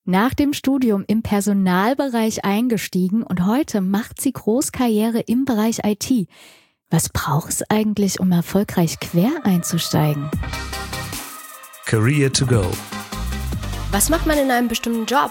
nach dem Studium im Personalbereich eingestiegen und heute macht sie Großkarriere im Bereich IT. Was braucht es eigentlich, um erfolgreich quer einzusteigen? Career to go. Was macht man in einem bestimmten Job?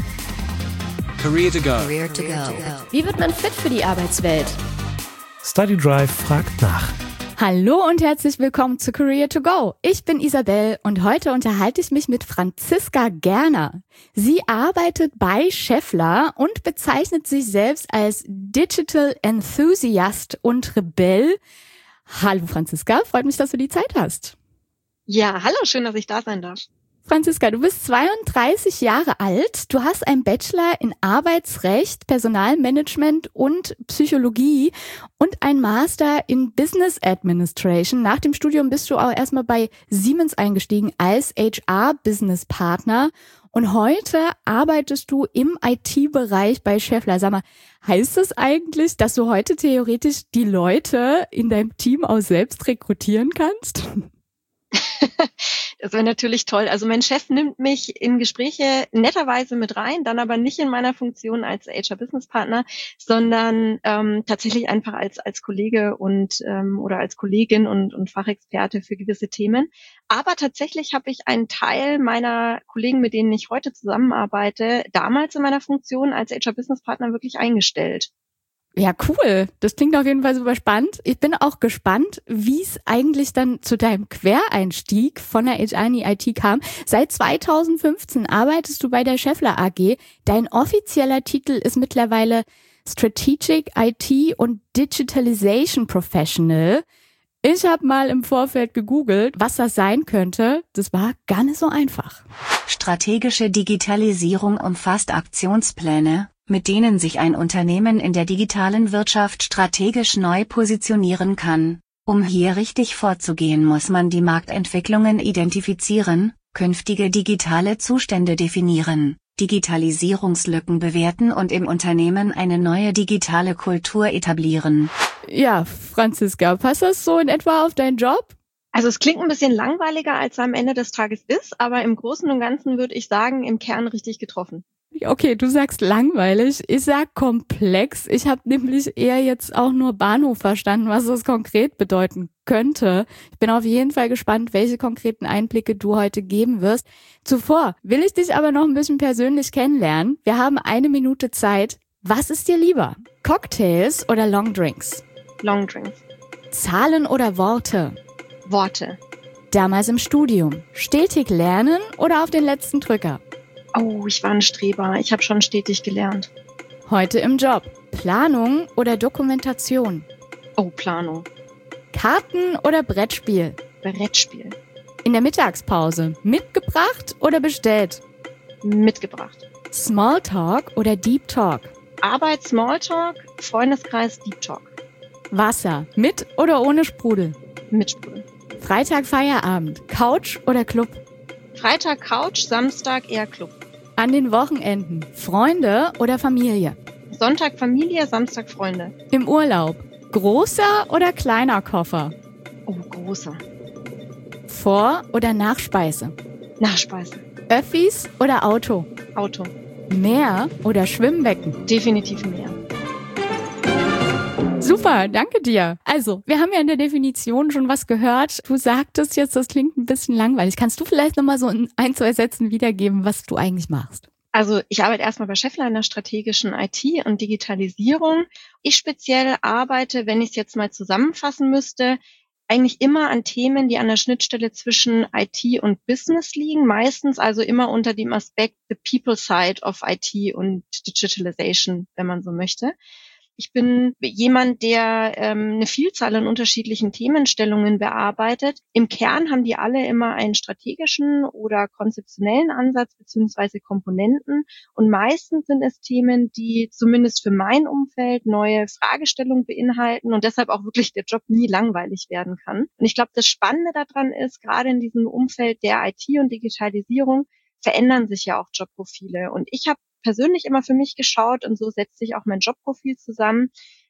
Career to go. Career to go. Wie wird man fit für die Arbeitswelt? Study Drive fragt nach. Hallo und herzlich willkommen zu Career to Go. Ich bin Isabel und heute unterhalte ich mich mit Franziska Gerner. Sie arbeitet bei Schaeffler und bezeichnet sich selbst als Digital Enthusiast und Rebell. Hallo Franziska, freut mich, dass du die Zeit hast. Ja, hallo, schön, dass ich da sein darf. Franziska, du bist 32 Jahre alt, du hast einen Bachelor in Arbeitsrecht, Personalmanagement und Psychologie und einen Master in Business Administration. Nach dem Studium bist du auch erstmal bei Siemens eingestiegen als HR-Business-Partner und heute arbeitest du im IT-Bereich bei Schaeffler. Sag mal, heißt das eigentlich, dass du heute theoretisch die Leute in deinem Team auch selbst rekrutieren kannst? Das wäre natürlich toll. Also mein Chef nimmt mich in Gespräche netterweise mit rein, dann aber nicht in meiner Funktion als HR-Business-Partner, sondern tatsächlich einfach als Kollege und oder als Kollegin und Fachexperte für gewisse Themen. Aber tatsächlich habe ich einen Teil meiner Kollegen, mit denen ich heute zusammenarbeite, damals in meiner Funktion als HR-Business-Partner wirklich eingestellt. Ja, cool. Das klingt auf jeden Fall super spannend. Ich bin auch gespannt, wie es eigentlich dann zu deinem Quereinstieg von der HR in die IT kam. Seit 2015 arbeitest du bei der Schaeffler AG. Dein offizieller Titel ist mittlerweile Strategic IT und Digitalization Professional. Ich habe mal im Vorfeld gegoogelt, was das sein könnte. Das war gar nicht so einfach. Strategische Digitalisierung umfasst Aktionspläne, mit denen sich ein Unternehmen in der digitalen Wirtschaft strategisch neu positionieren kann. Um hier richtig vorzugehen, muss man die Marktentwicklungen identifizieren, künftige digitale Zustände definieren, Digitalisierungslücken bewerten und im Unternehmen eine neue digitale Kultur etablieren. Ja, Franziska, passt das so in etwa auf deinen Job? Also es klingt ein bisschen langweiliger, als er am Ende des Tages ist, aber im Großen und Ganzen würde ich sagen, im Kern richtig getroffen. Okay, du sagst langweilig, ich sag komplex. Ich habe nämlich eher jetzt auch nur Bahnhof verstanden, was das konkret bedeuten könnte. Ich bin auf jeden Fall gespannt, welche konkreten Einblicke du heute geben wirst. Zuvor will ich dich aber noch ein bisschen persönlich kennenlernen. Wir haben 1 Minute Zeit. Was ist dir lieber? Cocktails oder Longdrinks? Longdrinks. Zahlen oder Worte? Worte. Damals im Studium. Stetig lernen oder auf den letzten Drücker? Oh, ich war ein Streber. Ich habe schon stetig gelernt. Heute im Job. Planung oder Dokumentation? Oh, Planung. Karten oder Brettspiel? Brettspiel. In der Mittagspause. Mitgebracht oder bestellt? Mitgebracht. Smalltalk oder Deep Talk? Arbeit, Smalltalk, Freundeskreis, Deep Talk. Wasser. Mit oder ohne Sprudel? Mit Sprudel. Freitag Feierabend. Couch oder Club? Freitag Couch, Samstag eher Club. An den Wochenenden. Freunde oder Familie? Sonntag Familie, Samstag Freunde. Im Urlaub. Großer oder kleiner Koffer? Oh, großer. Vor- oder Nachspeise? Nachspeise. Öffis oder Auto? Auto. Meer oder Schwimmbecken? Definitiv mehr. Super, danke dir. Also, wir haben ja in der Definition schon was gehört. Du sagtest jetzt, das klingt ein bisschen langweilig. Kannst du vielleicht nochmal so in 1, 2 Sätzen wiedergeben, was du eigentlich machst? Also ich arbeite erstmal bei Schaeffler in der strategischen IT und Digitalisierung. Ich speziell arbeite, wenn ich es jetzt mal zusammenfassen müsste, eigentlich immer an Themen, die an der Schnittstelle zwischen IT und Business liegen. Meistens also immer unter dem Aspekt the people side of IT und Digitalization, wenn man so möchte. Ich bin jemand, der eine Vielzahl an unterschiedlichen Themenstellungen bearbeitet. Im Kern haben die alle immer einen strategischen oder konzeptionellen Ansatz beziehungsweise Komponenten. Und meistens sind es Themen, die zumindest für mein Umfeld neue Fragestellungen beinhalten und deshalb auch wirklich der Job nie langweilig werden kann. Und ich glaube, das Spannende daran ist, gerade in diesem Umfeld der IT und Digitalisierung verändern sich ja auch Jobprofile. Und ich habe persönlich immer für mich geschaut und so setzt sich auch mein Jobprofil zusammen,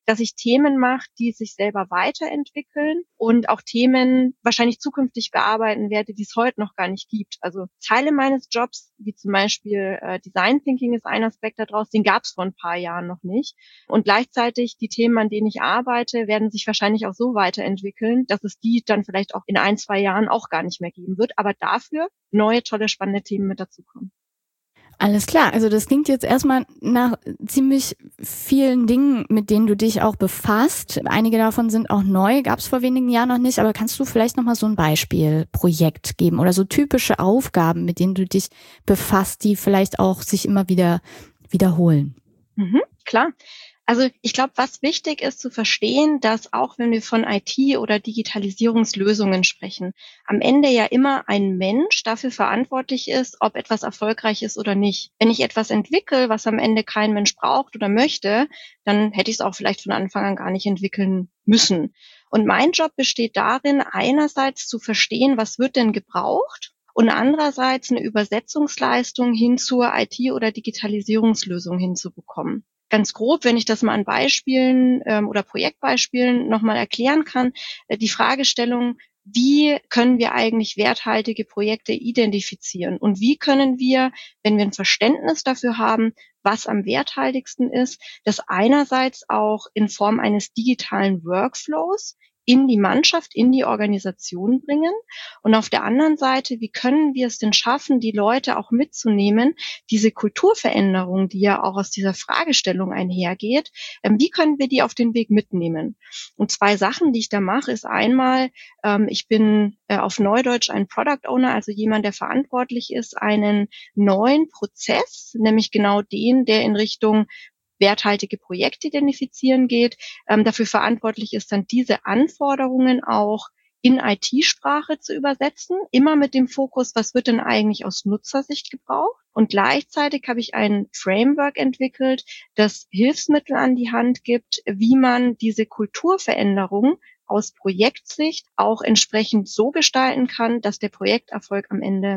dass ich Themen mache, die sich selber weiterentwickeln und auch Themen wahrscheinlich zukünftig bearbeiten werde, die es heute noch gar nicht gibt. Also Teile meines Jobs, wie zum Beispiel Design Thinking ist ein Aspekt daraus, den gab es vor ein paar Jahren noch nicht. Und gleichzeitig die Themen, an denen ich arbeite, werden sich wahrscheinlich auch so weiterentwickeln, dass es die dann vielleicht auch in 1-2 Jahren auch gar nicht mehr geben wird. Aber dafür neue, tolle, spannende Themen mit dazukommen. Alles klar, also das klingt jetzt erstmal nach ziemlich vielen Dingen, mit denen du dich auch befasst. Einige davon sind auch neu, gab es vor wenigen Jahren noch nicht, aber kannst du vielleicht nochmal so ein Beispielprojekt geben oder so typische Aufgaben, mit denen du dich befasst, die vielleicht auch sich immer wieder wiederholen? Klar. Also ich glaube, was wichtig ist zu verstehen, dass auch wenn wir von IT oder Digitalisierungslösungen sprechen, am Ende ja immer ein Mensch dafür verantwortlich ist, ob etwas erfolgreich ist oder nicht. Wenn ich etwas entwickle, was am Ende kein Mensch braucht oder möchte, dann hätte ich es auch vielleicht von Anfang an gar nicht entwickeln müssen. Und mein Job besteht darin, einerseits zu verstehen, was wird denn gebraucht, und andererseits eine Übersetzungsleistung hin zur IT- oder Digitalisierungslösung hinzubekommen. Ganz grob, wenn ich das mal an Beispielen oder Projektbeispielen nochmal erklären kann, die Fragestellung, wie können wir eigentlich werthaltige Projekte identifizieren und wie können wir, wenn wir ein Verständnis dafür haben, was am werthaltigsten ist, das einerseits auch in Form eines digitalen Workflows in die Mannschaft, in die Organisation bringen. Und auf der anderen Seite, wie können wir es denn schaffen, die Leute auch mitzunehmen, diese Kulturveränderung, die ja auch aus dieser Fragestellung einhergeht, wie können wir die auf den Weg mitnehmen? Und 2 Sachen, die ich da mache, ist einmal, ich bin auf Neudeutsch ein Product Owner, also jemand, der verantwortlich ist, einen neuen Prozess, nämlich genau den, der in Richtung werthaltige Projekte identifizieren geht, dafür verantwortlich ist, dann diese Anforderungen auch in IT-Sprache zu übersetzen, immer mit dem Fokus, was wird denn eigentlich aus Nutzersicht gebraucht? Und gleichzeitig habe ich ein Framework entwickelt, das Hilfsmittel an die Hand gibt, wie man diese Kulturveränderung aus Projektsicht auch entsprechend so gestalten kann, dass der Projekterfolg am Ende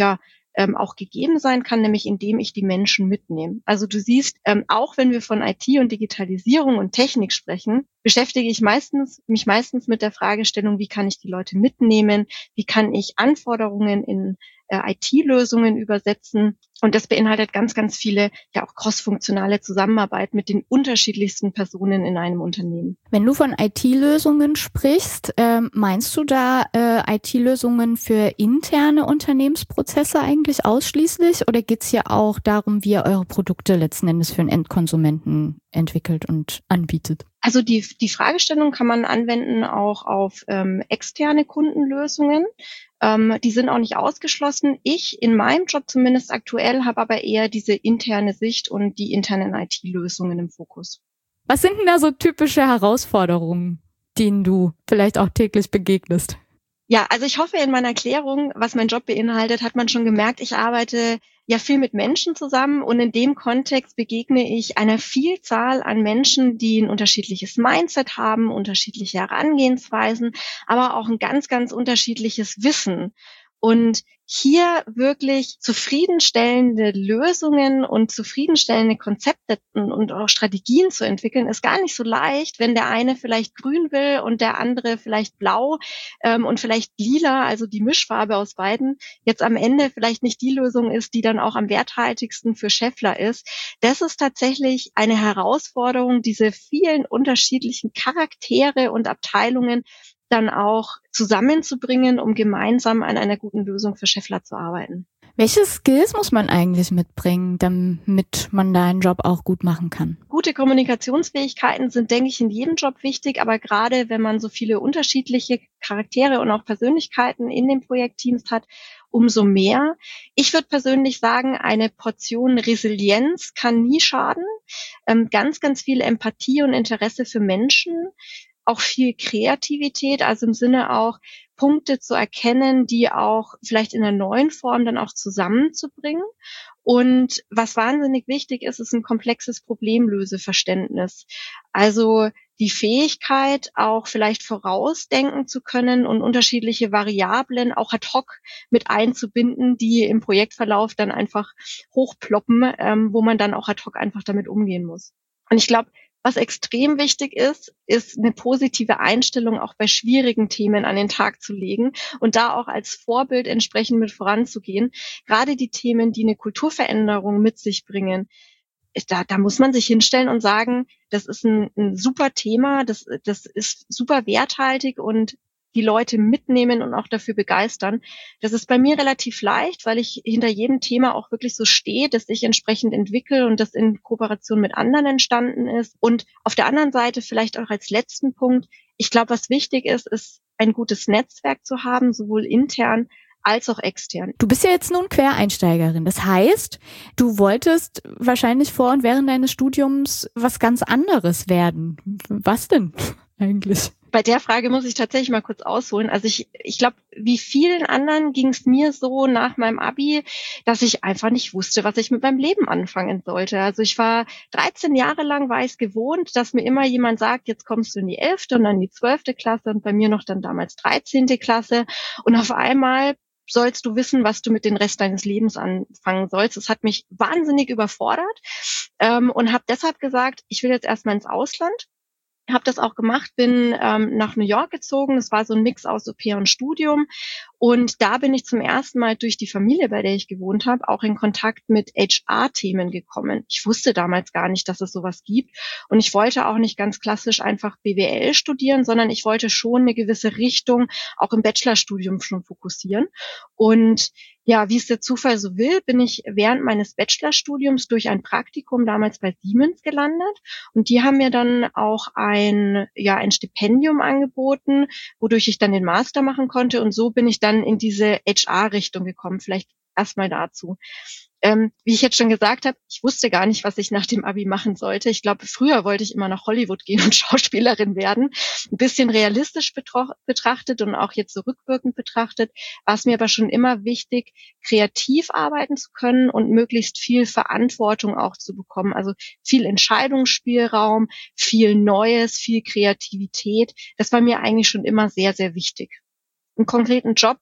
auch gegeben sein kann, nämlich indem ich die Menschen mitnehme. Also du siehst, auch wenn wir von IT und Digitalisierung und Technik sprechen, beschäftige ich mich meistens mit der Fragestellung, wie kann ich die Leute mitnehmen, wie kann ich Anforderungen in IT-Lösungen übersetzen. Und das beinhaltet ganz, ganz viele, ja auch crossfunktionale Zusammenarbeit mit den unterschiedlichsten Personen in einem Unternehmen. Wenn du von IT-Lösungen sprichst, meinst du da IT-Lösungen für interne Unternehmensprozesse eigentlich ausschließlich? Oder geht es hier auch darum, wie ihr eure Produkte letzten Endes für den Endkonsumenten entwickelt und anbietet? Also die Fragestellung kann man anwenden auch auf externe Kundenlösungen. Die sind auch nicht ausgeschlossen. Ich in meinem Job zumindest aktuell habe aber eher diese interne Sicht und die internen IT-Lösungen im Fokus. Was sind denn da so typische Herausforderungen, denen du vielleicht auch täglich begegnest? Ja, also ich hoffe, in meiner Erklärung, was mein Job beinhaltet, hat man schon gemerkt, ich arbeite ja viel mit Menschen zusammen und in dem Kontext begegne ich einer Vielzahl an Menschen, die ein unterschiedliches Mindset haben, unterschiedliche Herangehensweisen, aber auch ein ganz, ganz unterschiedliches Wissen. Und hier wirklich zufriedenstellende Lösungen und zufriedenstellende Konzepte und auch Strategien zu entwickeln, ist gar nicht so leicht, wenn der eine vielleicht grün will und der andere vielleicht blau und vielleicht lila, also die Mischfarbe aus beiden, jetzt am Ende vielleicht nicht die Lösung ist, die dann auch am werthaltigsten für Schaeffler ist. Das ist tatsächlich eine Herausforderung, diese vielen unterschiedlichen Charaktere und Abteilungen dann auch zusammenzubringen, um gemeinsam an einer guten Lösung für Schaeffler zu arbeiten. Welche Skills muss man eigentlich mitbringen, damit man deinen Job auch gut machen kann? Gute Kommunikationsfähigkeiten sind, denke ich, in jedem Job wichtig, aber gerade wenn man so viele unterschiedliche Charaktere und auch Persönlichkeiten in den Projektteams hat, umso mehr. Ich würde persönlich sagen, eine Portion Resilienz kann nie schaden. Ganz, ganz viel Empathie und Interesse für Menschen. Auch viel Kreativität, also im Sinne auch Punkte zu erkennen, die auch vielleicht in einer neuen Form dann auch zusammenzubringen. Und was wahnsinnig wichtig ist, ist ein komplexes Problemlöseverständnis. Also die Fähigkeit, auch vielleicht vorausdenken zu können und unterschiedliche Variablen auch ad hoc mit einzubinden, die im Projektverlauf dann einfach hochploppen, wo man dann auch ad hoc einfach damit umgehen muss. Und ich glaube, Was extrem wichtig ist eine positive Einstellung auch bei schwierigen Themen an den Tag zu legen und da auch als Vorbild entsprechend mit voranzugehen. Gerade die Themen, die eine Kulturveränderung mit sich bringen, da muss man sich hinstellen und sagen, das ist ein super Thema, das ist super werthaltig und die Leute mitnehmen und auch dafür begeistern. Das ist bei mir relativ leicht, weil ich hinter jedem Thema auch wirklich so stehe, dass ich entsprechend entwickle und das in Kooperation mit anderen entstanden ist. Und auf der anderen Seite vielleicht auch als letzten Punkt, ich glaube, was wichtig ist ein gutes Netzwerk zu haben, sowohl intern als auch extern. Du bist ja jetzt nun Quereinsteigerin. Das heißt, du wolltest wahrscheinlich vor und während deines Studiums was ganz anderes werden. Was denn eigentlich? Bei der Frage muss ich tatsächlich mal kurz ausholen. Also ich glaube, wie vielen anderen ging es mir so nach meinem Abi, dass ich einfach nicht wusste, was ich mit meinem Leben anfangen sollte. Also ich war 13 Jahre lang, war ich es gewohnt, dass mir immer jemand sagt, jetzt kommst du in die 11. und dann die 12. Klasse und bei mir noch dann damals 13. Klasse. Und auf einmal sollst du wissen, was du mit dem Rest deines Lebens anfangen sollst. Das hat mich wahnsinnig überfordert und habe deshalb gesagt, ich will jetzt erstmal ins Ausland. Habe das auch gemacht, bin nach New York gezogen. Das war so ein Mix aus Au-pair und Studium. Und da bin ich zum ersten Mal durch die Familie, bei der ich gewohnt habe, auch in Kontakt mit HR-Themen gekommen. Ich wusste damals gar nicht, dass es sowas gibt. Und ich wollte auch nicht ganz klassisch einfach BWL studieren, sondern ich wollte schon eine gewisse Richtung auch im Bachelorstudium schon fokussieren. Und ja, wie es der Zufall so will, bin ich während meines Bachelorstudiums durch ein Praktikum damals bei Siemens gelandet. Und die haben mir dann auch ein Stipendium angeboten, wodurch ich dann den Master machen konnte. Und so bin ich dann in diese HR-Richtung gekommen. Vielleicht erstmal dazu. Wie ich jetzt schon gesagt habe, ich wusste gar nicht, was ich nach dem Abi machen sollte. Ich glaube, früher wollte ich immer nach Hollywood gehen und Schauspielerin werden. Ein bisschen realistisch betrachtet und auch jetzt so rückwirkend betrachtet, war es mir aber schon immer wichtig, kreativ arbeiten zu können und möglichst viel Verantwortung auch zu bekommen. Also viel Entscheidungsspielraum, viel Neues, viel Kreativität. Das war mir eigentlich schon immer sehr, sehr wichtig. Einen konkreten Job,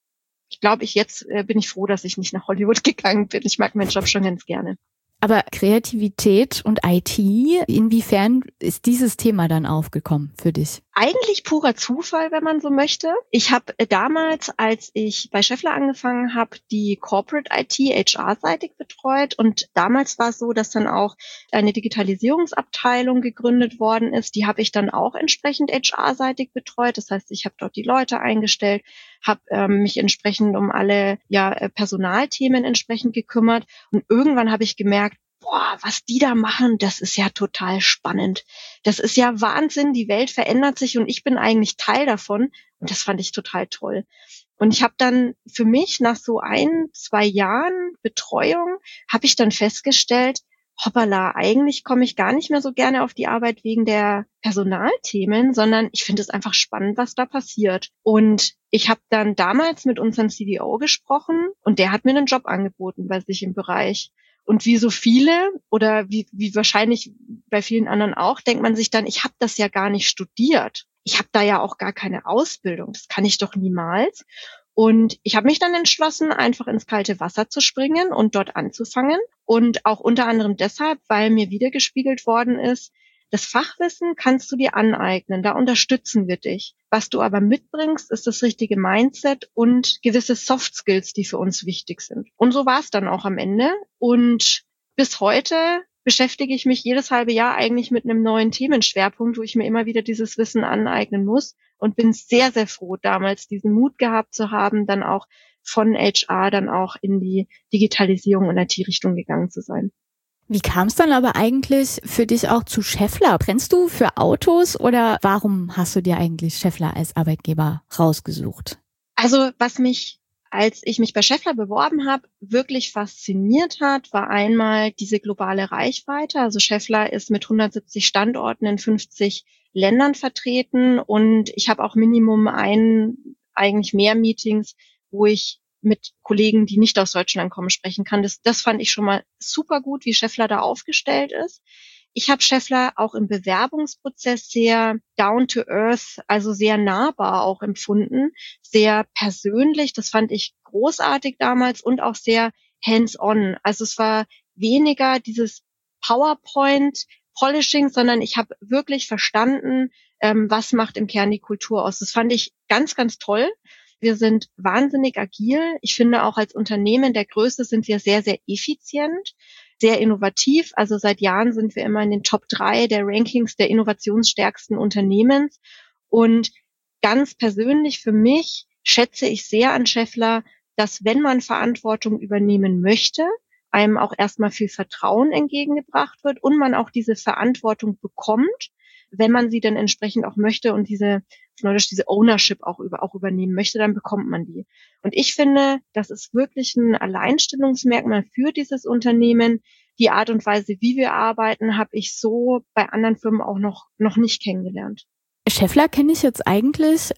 ich glaube, bin ich froh, dass ich nicht nach Hollywood gegangen bin. Ich mag meinen Job schon ganz gerne. Aber Kreativität und IT, inwiefern ist dieses Thema dann aufgekommen für dich? Eigentlich purer Zufall, wenn man so möchte. Ich habe damals, als ich bei Schaeffler angefangen habe, die Corporate IT HR-seitig betreut. Und damals war es so, dass dann auch eine Digitalisierungsabteilung gegründet worden ist. Die habe ich dann auch entsprechend HR-seitig betreut. Das heißt, ich habe dort die Leute eingestellt, habe mich entsprechend um alle Personalthemen entsprechend gekümmert. Und irgendwann habe ich gemerkt, was die da machen, das ist ja total spannend. Das ist ja Wahnsinn, die Welt verändert sich und ich bin eigentlich Teil davon. Und das fand ich total toll. Und ich habe dann für mich nach so 1-2 Jahren Betreuung, habe ich dann festgestellt, hoppala, eigentlich komme ich gar nicht mehr so gerne auf die Arbeit wegen der Personalthemen, sondern ich finde es einfach spannend, was da passiert. Und ich habe dann damals mit unserem CDO gesprochen und der hat mir einen Job angeboten bei sich im Bereich. Und wie so viele oder wie wahrscheinlich bei vielen anderen auch, denkt man sich dann, ich habe das ja gar nicht studiert. Ich habe da ja auch gar keine Ausbildung. Das kann ich doch niemals. Und ich habe mich dann entschlossen, einfach ins kalte Wasser zu springen und dort anzufangen. Und auch unter anderem deshalb, weil mir wiedergespiegelt worden ist, das Fachwissen kannst du dir aneignen, da unterstützen wir dich. Was du aber mitbringst, ist das richtige Mindset und gewisse Soft Skills, die für uns wichtig sind. Und so war es dann auch am Ende. Und bis heute beschäftige ich mich jedes halbe Jahr eigentlich mit einem neuen Themenschwerpunkt, wo ich mir immer wieder dieses Wissen aneignen muss und bin sehr, sehr froh, damals diesen Mut gehabt zu haben, dann auch von HR dann auch in die Digitalisierung und IT-Richtung gegangen zu sein. Wie kam es dann aber eigentlich für dich auch zu Schaeffler? Brennst du für Autos oder warum hast du dir eigentlich Schaeffler als Arbeitgeber rausgesucht? Also was mich, als ich mich bei Schaeffler beworben habe, wirklich fasziniert hat, war einmal diese globale Reichweite. Also Schaeffler ist mit 170 Standorten in 50 Ländern vertreten und ich habe auch Minimum eigentlich mehr Meetings, wo ich mit Kollegen, die nicht aus Deutschland kommen, sprechen kann. Das fand ich schon mal super gut, wie Schaeffler da aufgestellt ist. Ich habe Schaeffler auch im Bewerbungsprozess sehr down to earth, also sehr nahbar auch empfunden, sehr persönlich. Das fand ich großartig damals und auch sehr hands-on. Also es war weniger dieses PowerPoint, Polishing, sondern ich habe wirklich verstanden, was macht im Kern die Kultur aus. Das fand ich ganz, ganz toll. Wir sind wahnsinnig agil. Ich finde auch als Unternehmen der Größe sind wir sehr, sehr effizient, sehr innovativ. Also seit Jahren sind wir immer in den Top 3 der Rankings der innovationsstärksten Unternehmen. Und ganz persönlich für mich schätze ich sehr an Schaeffler, dass wenn man Verantwortung übernehmen möchte, einem auch erstmal viel Vertrauen entgegengebracht wird und man auch diese Verantwortung bekommt, wenn man sie dann entsprechend auch möchte und diese Ownership auch übernehmen möchte, dann bekommt man die. Und ich finde, das ist wirklich ein Alleinstellungsmerkmal für dieses Unternehmen. Die Art und Weise, wie wir arbeiten, habe ich so bei anderen Firmen auch noch nicht kennengelernt. Schaeffler kenne ich jetzt eigentlich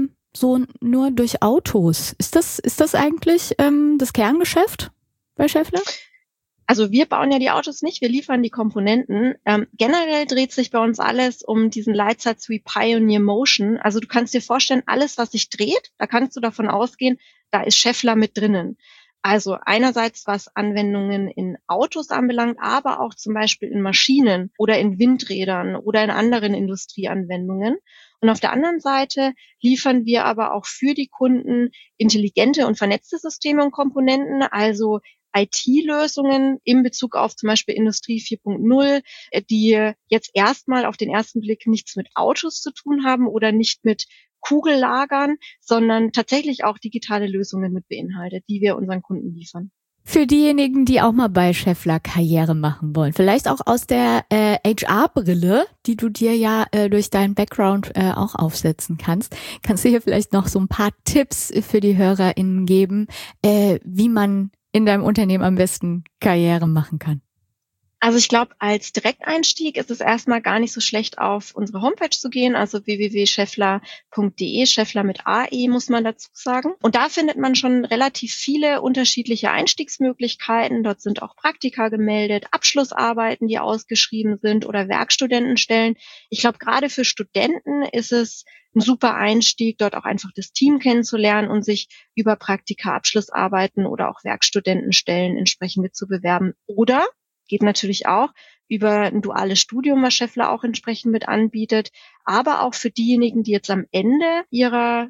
so nur durch Autos. Ist das eigentlich das Kerngeschäft bei Schaeffler? Also wir bauen ja die Autos nicht, wir liefern die Komponenten. Generell dreht sich bei uns alles um diesen Leitsatz wie Pioneer Motion. Also du kannst dir vorstellen, alles, was sich dreht, da kannst du davon ausgehen, da ist Schaeffler mit drinnen. Also einerseits, was Anwendungen in Autos anbelangt, aber auch zum Beispiel in Maschinen oder in Windrädern oder in anderen Industrieanwendungen. Und auf der anderen Seite liefern wir aber auch für die Kunden intelligente und vernetzte Systeme und Komponenten, also IT-Lösungen in Bezug auf zum Beispiel Industrie 4.0, die jetzt erstmal auf den ersten Blick nichts mit Autos zu tun haben oder nicht mit Kugellagern, sondern tatsächlich auch digitale Lösungen mit beinhaltet, die wir unseren Kunden liefern. Für diejenigen, die auch mal bei Schaeffler Karriere machen wollen, vielleicht auch aus der HR-Brille, die du dir ja durch deinen Background auch aufsetzen kannst du hier vielleicht noch so ein paar Tipps für die HörerInnen geben, wie man in deinem Unternehmen am besten Karriere machen kann? Also ich glaube, als Direkteinstieg ist es erstmal gar nicht so schlecht, auf unsere Homepage zu gehen, also www.schaeffler.de, Schaeffler mit AE muss man dazu sagen. Und da findet man schon relativ viele unterschiedliche Einstiegsmöglichkeiten. Dort sind auch Praktika gemeldet, Abschlussarbeiten, die ausgeschrieben sind oder Werkstudentenstellen. Ich glaube, gerade für Studenten ist es ein super Einstieg, dort auch einfach das Team kennenzulernen und sich über Praktika, Abschlussarbeiten oder auch Werkstudentenstellen entsprechend mit zu bewerben. Oder geht natürlich auch über ein duales Studium, was Schaeffler auch entsprechend mit anbietet, aber auch für diejenigen, die jetzt am Ende ihrer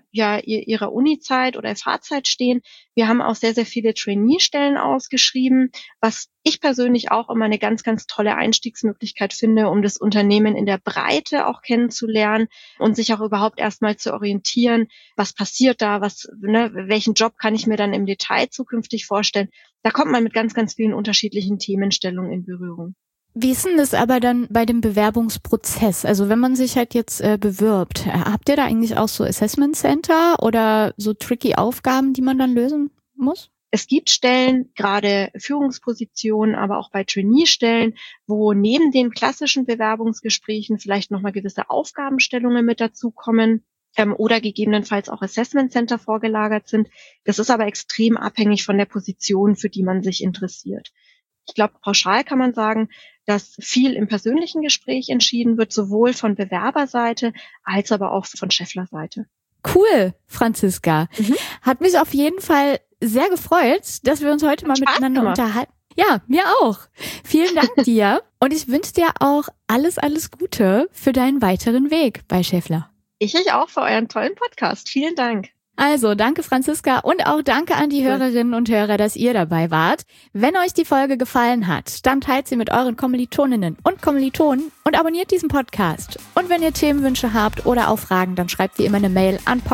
Uni-Zeit oder FH-Zeit stehen. Wir haben auch sehr, sehr viele Trainee-Stellen ausgeschrieben, was ich persönlich auch immer eine ganz, ganz tolle Einstiegsmöglichkeit finde, um das Unternehmen in der Breite auch kennenzulernen und sich auch überhaupt erstmal zu orientieren, was passiert da, welchen Job kann ich mir dann im Detail zukünftig vorstellen. Da kommt man mit ganz, ganz vielen unterschiedlichen Themenstellungen in Berührung. Wie ist denn das aber dann bei dem Bewerbungsprozess? Also wenn man sich halt jetzt bewirbt, habt ihr da eigentlich auch so Assessment Center oder so tricky Aufgaben, die man dann lösen muss? Es gibt Stellen, gerade Führungspositionen, aber auch bei Trainee-Stellen, wo neben den klassischen Bewerbungsgesprächen vielleicht nochmal gewisse Aufgabenstellungen mit dazukommen oder gegebenenfalls auch Assessment Center vorgelagert sind. Das ist aber extrem abhängig von der Position, für die man sich interessiert. Ich glaube, pauschal kann man sagen, dass viel im persönlichen Gespräch entschieden wird, sowohl von Bewerberseite als aber auch von Schaeffler-Seite. Cool, Franziska. Hat mich auf jeden Fall sehr gefreut, dass wir uns heute mal miteinander unterhalten. Ja, mir auch. Vielen Dank dir. Und ich wünsche dir auch alles, alles Gute für deinen weiteren Weg bei Schaeffler. Ich euch auch für euren tollen Podcast. Vielen Dank. Also, danke Franziska und auch danke an die Hörerinnen und Hörer, dass ihr dabei wart. Wenn euch die Folge gefallen hat, dann teilt sie mit euren Kommilitoninnen und Kommilitonen und abonniert diesen Podcast. Und wenn ihr Themenwünsche habt oder auch Fragen, dann schreibt wie immer eine Mail an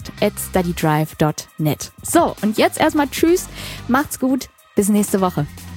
podcast@studydrive.net. So, und jetzt erstmal tschüss, macht's gut, bis nächste Woche.